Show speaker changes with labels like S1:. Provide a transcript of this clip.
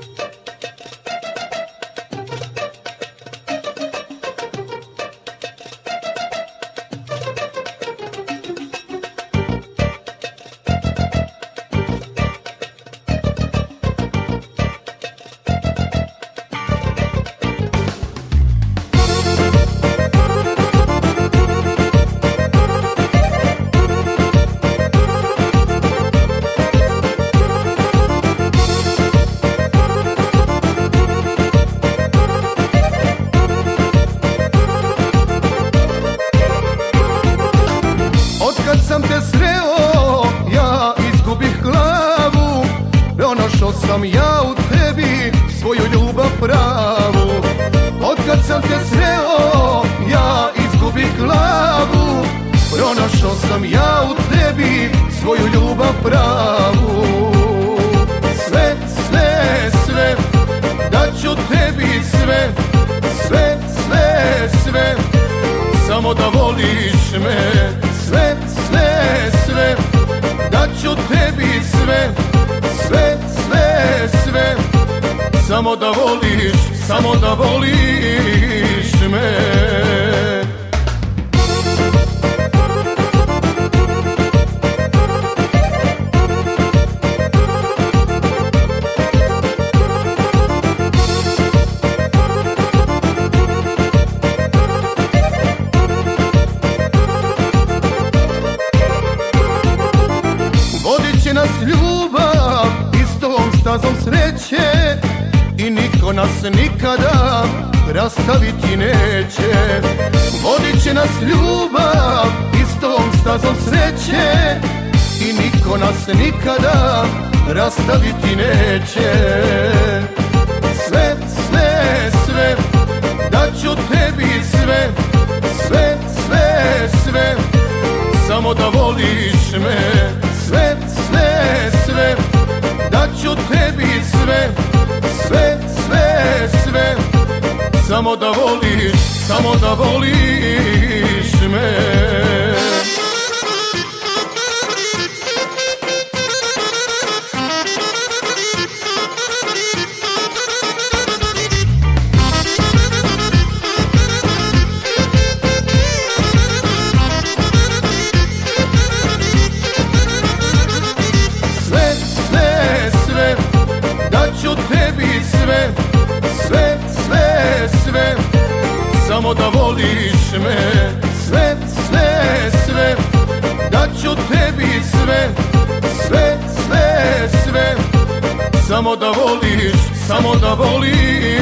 S1: Kad sam te sreo, ja izgubih glavu. Pronašao sam ja u tebi svoju ljubav pravu. Otkad sam te sreo, ja izgubih glavu. Pronašao sam ja u tebi svoju ljubav pravu. Sve, sve, sve, daću tebi sve. Sve, sve, sve, samo da voliš me. Sve, sve, sve, daću tebi sve. Sve, sve, sve, samo da voliš, samo da voliš me. Nas ljubav istom stazom sreće i niko nas nikada rastaviti neće. Vodit će nas ljubav istom stazom sreće i niko nas nikada rastaviti neće. Sve, sve, sve, daću tebi sve. Sve, sve, sve, samo da voliš me. Sve, sve, sve, daću tebi sve. Sve, sve, sve, samo da voliš, samo da voliš me. Daću tebi sve. Sve, sve, sve, samo da voliš me. Sve, sve, sve, daću tebi sve. Sve, sve, sve, samo da voliš, samo da voliš